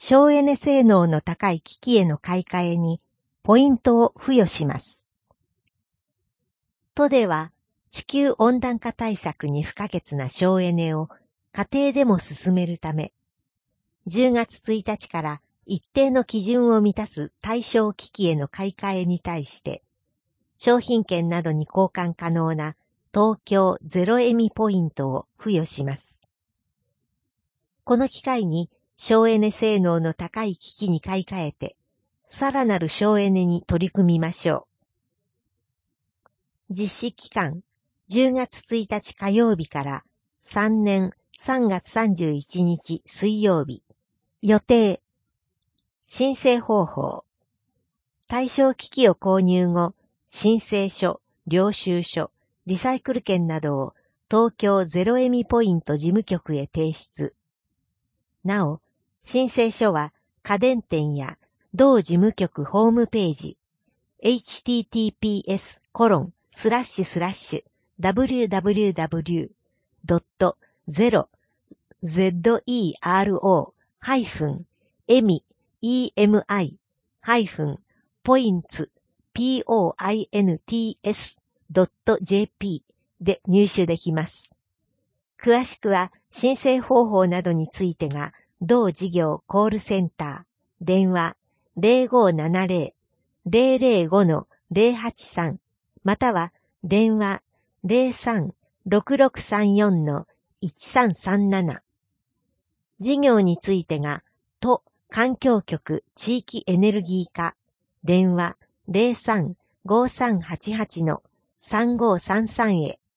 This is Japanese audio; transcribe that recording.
省エネ性能の高い機器への買い替えにポイントを付与します。都では地球温暖化対策に不可欠な省エネを家庭でも進めるため、10月1日から一定の基準を満たす対象機器への買い替えに対して、商品券などに交換可能な東京ゼロエミポイントを付与します。この機会に省エネ性能の高い機器に買い替えて、さらなる省エネに取り組みましょう。実施期間、10月1日火曜日から3年3月31日水曜日。予定。申請方法。対象機器を購入後、申請書、領収書、リサイクル券などを東京ゼロエミポイント事務局へ提出。なお、申請書は家電店や同事務局ホームページ https://www.zero-points.jp で入手できます。詳しくは申請方法などについてが同事業コールセンター電話 0570-005-083 または電話 03-6634-1337 事業についてが都環境局地域エネルギー課電話 03-5388-3533 へ